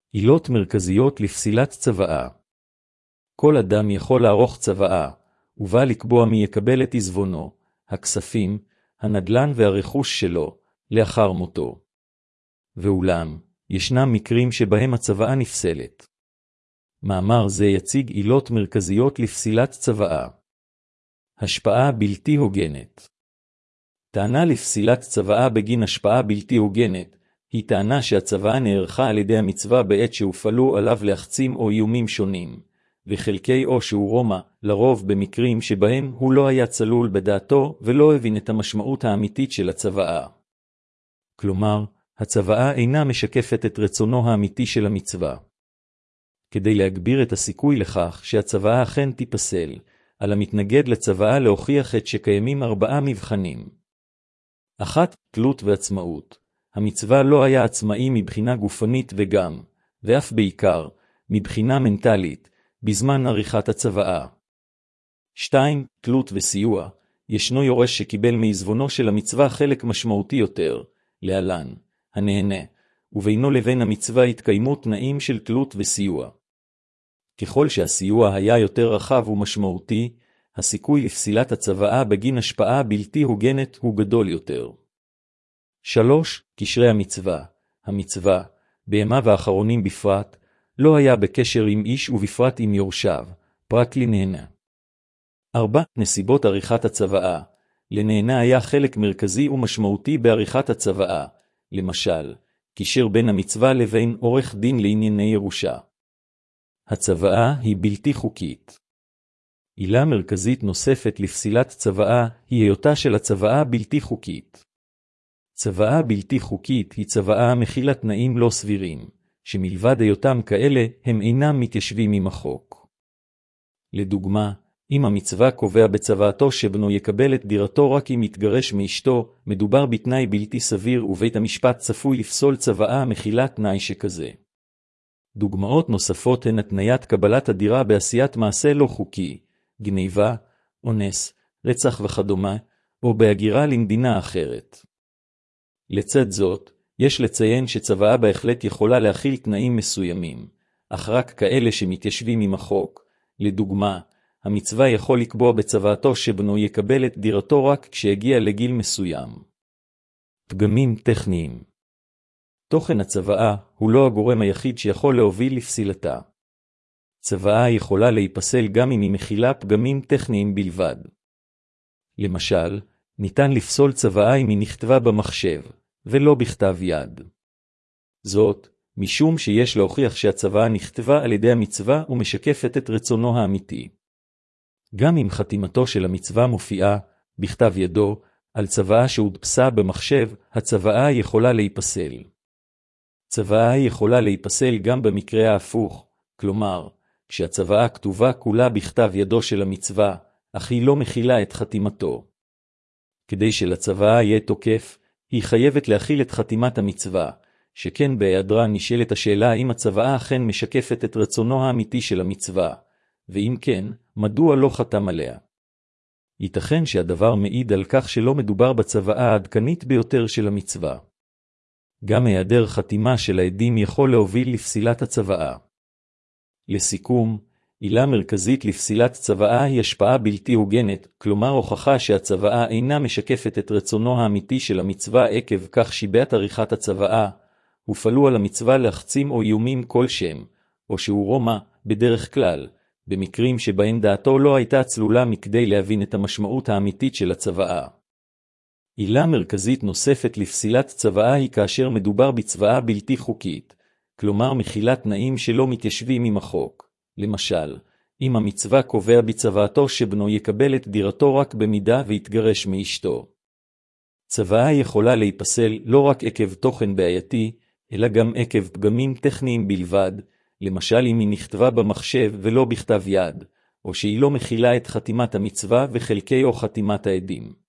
עילות מרכזיות לפסילת צוואה. כל אדם יכול לערוך צוואה, ובא לקבוע מי יקבל את עזבונו, הכספים, הנדל"ן והרכוש שלו, לאחר מותו. ואולם, ישנם מקרים שבהם הצוואה נפסלת. מאמר זה יציג עילות מרכזיות לפסילת צוואה. השפעה בלתי הוגנת. טענה לפסילת צוואה בגין השפעה בלתי הוגנת, היא טענה שהצוואה נערכה על ידי המצווה בעת שהופעלו עליו לחצים או איומים שונים, וחלקי או שהוא רומא, לרוב במקרים שבהם הוא לא היה צלול בדעתו ולא הבין את המשמעות האמיתית של הצוואה. כלומר, הצוואה אינה משקפת את רצונו האמיתי של המצווה. כדי להגביר את הסיכוי לכך שהצוואה אכן תיפסל, על המתנגד לצוואה להוכיח את שקיימים 4 מבחנים. 1. תלות ועצמאות. המצווה לא היה עצמאי מבחינה גופנית וגם, ואף בעיקר, מבחינה מנטלית, בזמן עריכת הצוואה. 2. תלות וסיוע. ישנו יורש שקיבל מעזבונו של המצווה חלק משמעותי יותר, להלן, הנהנה, ובינו לבין המצווה התקיימו תנאים של תלות וסיוע. ככל שהסיוע היה יותר רחב ומשמעותי, הסיכוי לפסילת הצוואה בגין השפעה בלתי הוגנת הוא גדול יותר. 3. קשרי המצווה. המצווה, בימיו האחרונים בפרט, לא היה בקשר עם איש ובפרט עם יורשיו, פרט לנהנה. 4. נסיבות עריכת הצוואה. לנהנה היה חלק מרכזי ומשמעותי בעריכת הצוואה, למשל, קישר בין המצווה לבין עורך דין לענייני ירושה. הצוואה היא בלתי חוקית. עילה מרכזית נוספת לפסילת צוואה היא היותה של הצוואה בלתי חוקית. צוואה בלתי חוקית היא צוואה המכילה תנאים לא סבירים, שמלבד היותם כאלה הם אינם מתיישבים עם החוק. לדוגמה, אם המצווה קובע בצוואתו שבנו יקבל את דירתו רק אם יתגרש מאשתו, מדובר בתנאי בלתי סביר ובית המשפט צפוי לפסול צוואה המכילה תנאי שכזה. דוגמאות נוספות הן התניית קבלת הדירה בעשיית מעשה לא חוקי, גניבה, אונס, רצח וכדומה, או בהגירה למדינה אחרת. לצד זאת, יש לציין שצוואה בהחלט יכולה להכיל תנאים מסוימים, אך רק כאלה שמתיישבים עם החוק. לדוגמה, המצווה יכול לקבוע בצוואתו שבנו יקבל את דירתו רק כשיגיע לגיל מסוים. פגמים טכניים. תוכן הצוואה הוא לא הגורם היחיד שיכול להוביל לפסילתה. צוואה יכולה להיפסל גם אם היא מכילה פגמים טכניים בלבד. למשל, ניתן לפסול צוואה אם היא נכתבה במחשב, ולא בכתב יד. זאת, משום שיש להוכיח שהצוואה נכתבה על ידי המצווה ומשקפת את רצונו האמיתי. גם אם חתימתו של המצווה מופיעה, בכתב ידו, על צוואה שהודפסה במחשב, הצוואה יכולה להיפסל. צוואה יכולה להיפסל גם במקרה ההפוך, כלומר, כשהצוואה כתובה כולה בכתב ידו של המצווה, אך היא לא מכילה את חתימתו. כדי שלצוואה יהיה תוקף, היא חייבת להכיל את חתימת המצווה, שכן בהיעדרה נשאלת השאלה אם הצוואה אכן משקפת את רצונו האמיתי של המצווה, ואם כן, מדוע לא חתם עליה. ייתכן שהדבר מעיד על כך שלא מדובר בצוואה העדכנית ביותר של המצווה. גם היעדר חתימה של העדים יכול להוביל לפסילת הצוואה. לסיכום, עילה מרכזית לפסילת צוואה היא השפעה בלתי הוגנת, כלומר הוכחה שהצוואה אינה משקפת את רצונו האמיתי של המצווה עקב כך שבעת עריכת הצוואה, הופעלו על המצווה לחצים או איומים כלשהם, או שהוא רומא, בדרך כלל, במקרים שבהם דעתו לא הייתה צלולה מכדי להבין את המשמעות האמיתית של הצוואה. עילה מרכזית נוספת לפסילת צוואה היא כאשר מדובר בצוואה בלתי חוקית, כלומר מכילה תנאים שלא מתיישבים עם החוק. למשל, אם המצווה קובע בצוואתו שבנו יקבל את דירתו רק במידה ויתגרש מאשתו. צוואה יכולה להיפסל לא רק עקב תוכן בעייתי, אלא גם עקב פגמים טכניים בלבד, למשל אם היא נכתבה במחשב ולא בכתב יד, או שהיא לא מכילה את חתימת המצווה וחלקי או חתימת העדים.